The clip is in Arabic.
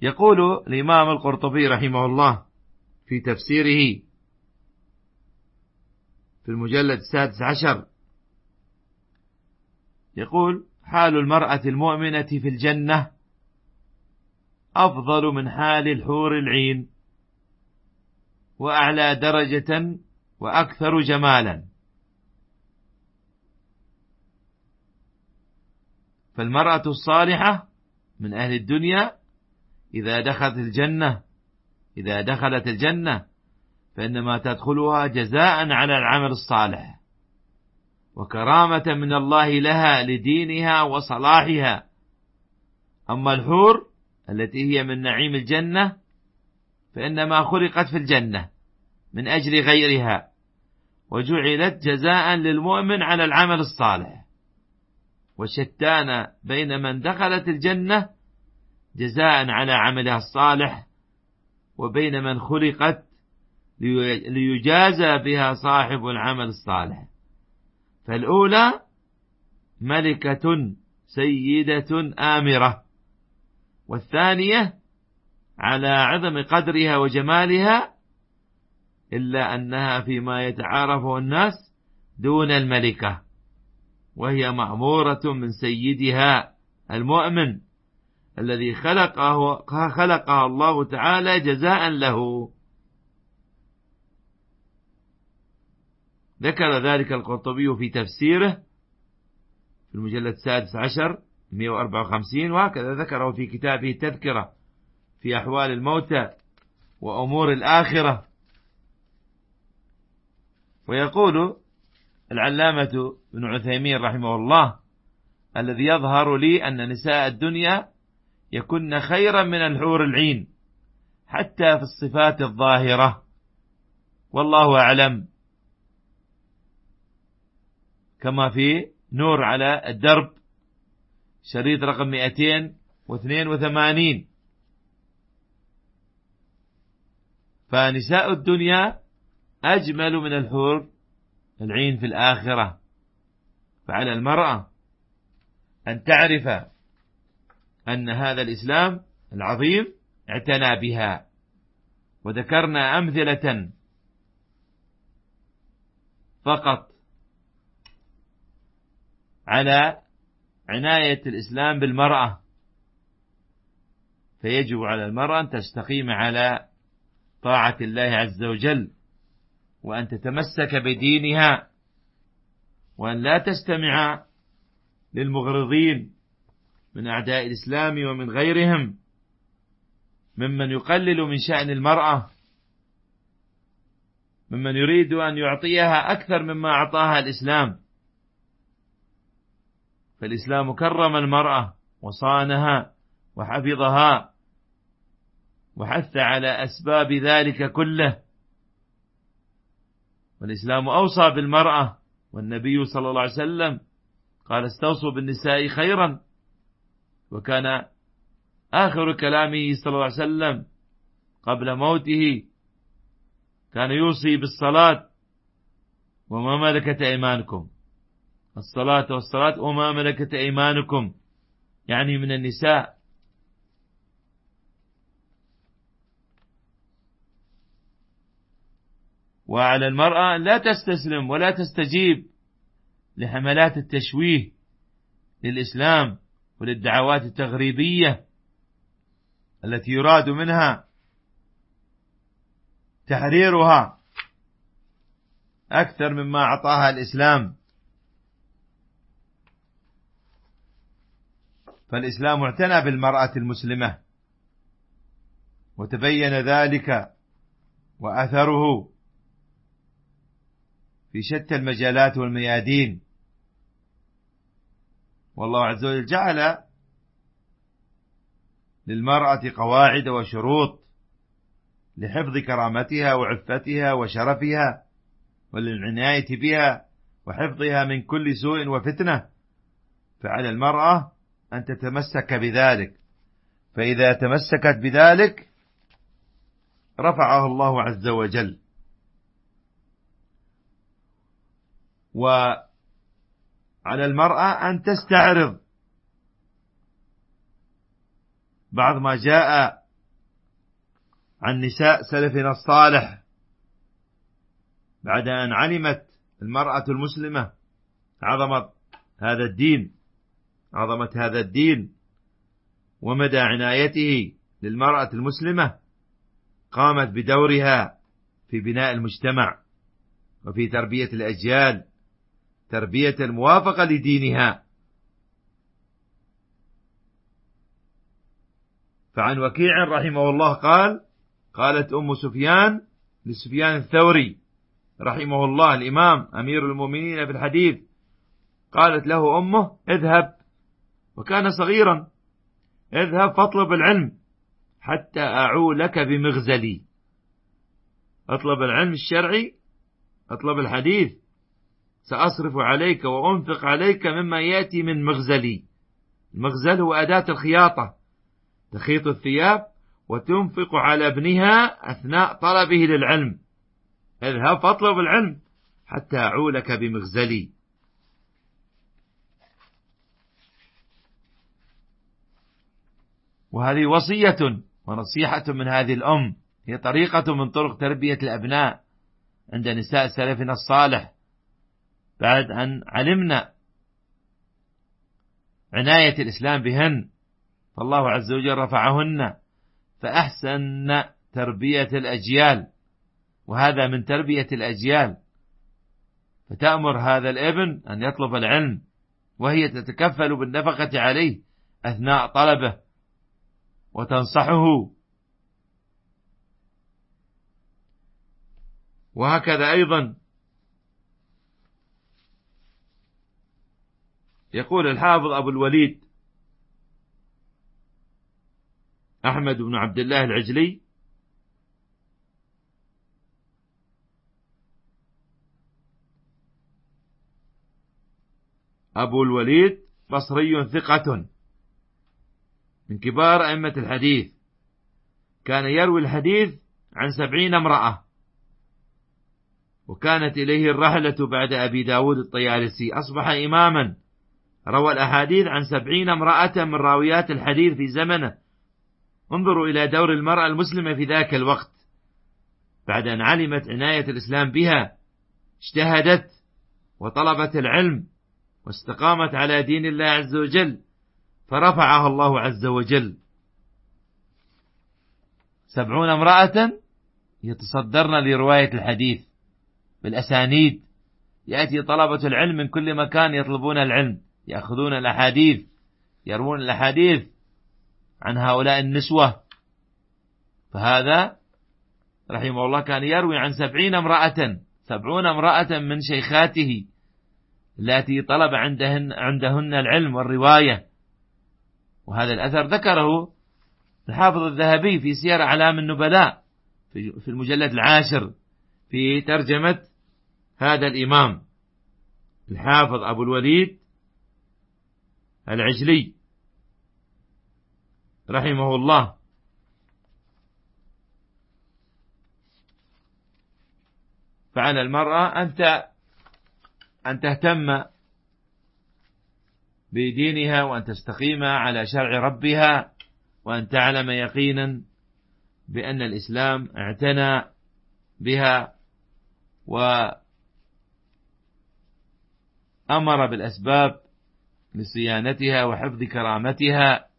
يقول الإمام القرطبي رحمه الله في تفسيره في المجلد 16، يقول: حال المرأة المؤمنة في الجنة أفضل من حال الحور العين، وأعلى درجة وأكثر جمالا. فالمرأة الصالحة من أهل الدنيا إذا دخلت الجنة فإنما تدخلها جزاء على العمل الصالح، وكرامة من الله لها لدينها وصلاحها. أما الحور التي هي من نعيم الجنة فإنما خلقت في الجنة من أجل غيرها، وجعلت جزاء للمؤمن على العمل الصالح. وشتان بين من دخلت الجنة جزاء على عملها الصالح، وبين من خلقت ليجازى بها صاحب العمل الصالح. فالأولى ملكة سيدة آمرة، والثانية على عظم قدرها وجمالها، إلا أنها فيما يتعارفه الناس دون الملكة، وهي مأمورة من سيدها المؤمن الذي خلقها الله تعالى جزاء له. ذكر ذلك القرطبي في تفسيره في المجلد 16 154، وهكذا ذكره في كتابه التذكرة في أحوال الموتى وأمور الآخرة. ويقول العلامة ابن عثيمين رحمه الله: الذي يظهر لي أن نساء الدنيا يكن خيرا من الحور العين حتى في الصفات الظاهرة، والله أعلم. كما في نور على الدرب شريط رقم 282. فنساء الدنيا أجمل من الحور العين في الآخرة. فعلى المرأة أن تعرف أن هذا الإسلام العظيم اعتنى بها، وذكرنا أمثلة فقط على عناية الإسلام بالمرأة. فيجب على المرأة أن تستقيم على طاعة الله عز وجل، وأن تتمسك بدينها، وأن لا تستمع للمغرضين من أعداء الإسلام ومن غيرهم ممن يقلل من شأن المرأة، ممن يريد أن يعطيها أكثر مما أعطاها الإسلام. فالإسلام كرم المرأة وصانها وحفظها وحث على أسباب ذلك كله. والإسلام أوصى بالمرأة، والنبي صلى الله عليه وسلم قال: استوصوا بالنساء خيرا. وكان آخر كلامه صلى الله عليه وسلم قبل موته كان يوصي بالصلاة وما ملكت أيمانكم، الصلاة والصلاة وما ملكت أيمانكم، يعني من النساء. وعلى المرأة لا تستسلم ولا تستجيب لحملات التشويه للإسلام وللدعوات التغريبية التي يراد منها تحريرها أكثر مما أعطاها الإسلام. فالإسلام اعتنى بالمرأة المسلمة، وتبين ذلك وأثره في شتى المجالات والميادين. والله عز وجل جعل للمرأة قواعد وشروط لحفظ كرامتها وعفتها وشرفها وللعناية بها وحفظها من كل سوء وفتنة. فعلى المرأة أن تتمسك بذلك، فإذا تمسكت بذلك رفعه الله عز وجل. وعلى المرأة أن تستعرض بعض ما جاء عن نساء سلفنا الصالح بعد أن علمت المرأة المسلمة عظمة هذا الدين ومدى عنايته للمرأة المسلمة، قامت بدورها في بناء المجتمع وفي تربية الأجيال تربية الموافقة لدينها. فعن وكيع رحمه الله قالت أم سفيان لسفيان الثوري رحمه الله الإمام أمير المؤمنين في الحديث، قالت له أمه: اذهب، وكان صغيرا، اذهب فاطلب العلم حتى أعولك بمغزلي. اطلب العلم الشرعي، اطلب الحديث، سأصرف عليك وأنفق عليك مما يأتي من مغزلي. المغزل هو أداة الخياطة، تخيط الثياب وتنفق على ابنها أثناء طلبه للعلم. اذهب فاطلب العلم حتى أعولك بمغزلي. وهذه وصية ونصيحة من هذه الأم، هي طريقة من طرق تربية الأبناء عند نساء سلفنا الصالح بعد أن علمنا عناية الإسلام بهن، فالله عز وجل رفعهن فأحسن تربية الأجيال، وهذا من تربية الأجيال. فتأمر هذا الابن أن يطلب العلم وهي تتكفل بالنفقة عليه أثناء طلبه وتنصحه. وهكذا أيضا يقول الحافظ أبو الوليد أحمد بن عبد الله العجلي: أبو الوليد بصري ثقة من كبار أئمة الحديث، كان يروي الحديث عن 70 امرأة، وكانت إليه الرحلة بعد أبي داود الطيالسي، أصبح إماما روى الأحاديث عن 70 امرأة من راويات الحديث في زمنه. انظروا إلى دور المرأة المسلمة في ذاك الوقت، بعد أن علمت عناية الإسلام بها اجتهدت وطلبت العلم واستقامت على دين الله عز وجل، فرفعها الله عز وجل. 70 امرأة يتصدرن لرواية الحديث بالأسانيد، يأتي طلبة العلم من كل مكان يطلبون العلم، يأخذون الأحاديث، يروون الأحاديث عن هؤلاء النسوة. فهذا رحمه الله كان يروي عن 70 امرأة من شيخاته التي طلب عندهن العلم والرواية. وهذا الأثر ذكره الحافظ الذهبي في سير أعلام النبلاء في المجلد 10 في ترجمة هذا الإمام الحافظ أبو الوليد العجلي رحمه الله. فعلى المرأة أن تهتم بدينها، وأن تستقيم على شرع ربها، وأن تعلم يقينا بأن الإسلام اعتنى بها وأمر بالأسباب لصيانتها وحفظ كرامتها